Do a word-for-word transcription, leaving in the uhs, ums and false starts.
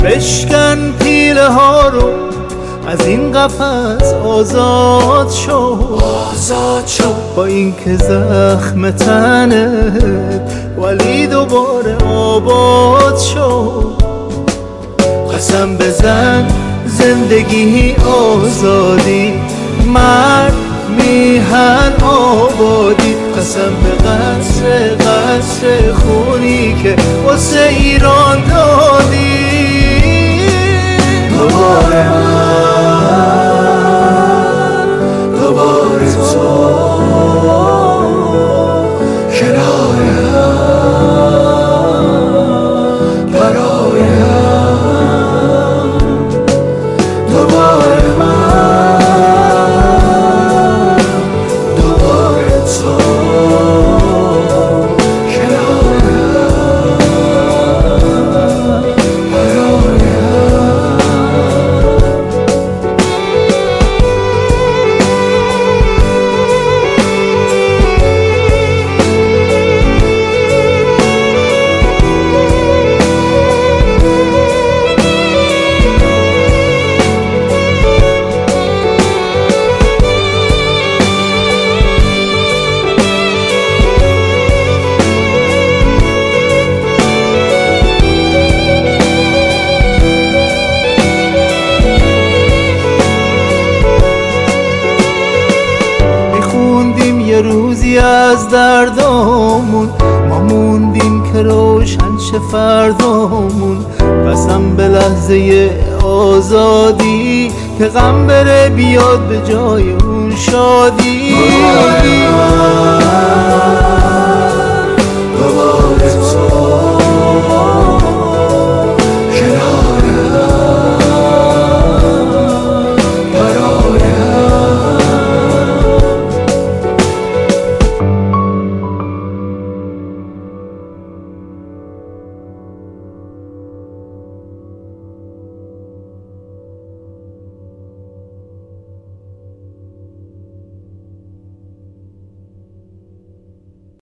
بشکن پیله ها رو از این قفس آزاد شو، آزاد شو. با این که زخم تنت ولی دوباره آباد شو. قسم بزن زندگی آزادی، مرد میهن آبادی. قسم به قصر قصر خونی که واسه ایران دادی. دوباره من، دوباره تو کنارم، برایم. دوباره من، دوباره تو کنارم، برایم. یه روزی از دردامون، ما موندیم که روشن شه فردامون. قسم به لحظه آزادی که غم بره بیاد به جای اون شادی.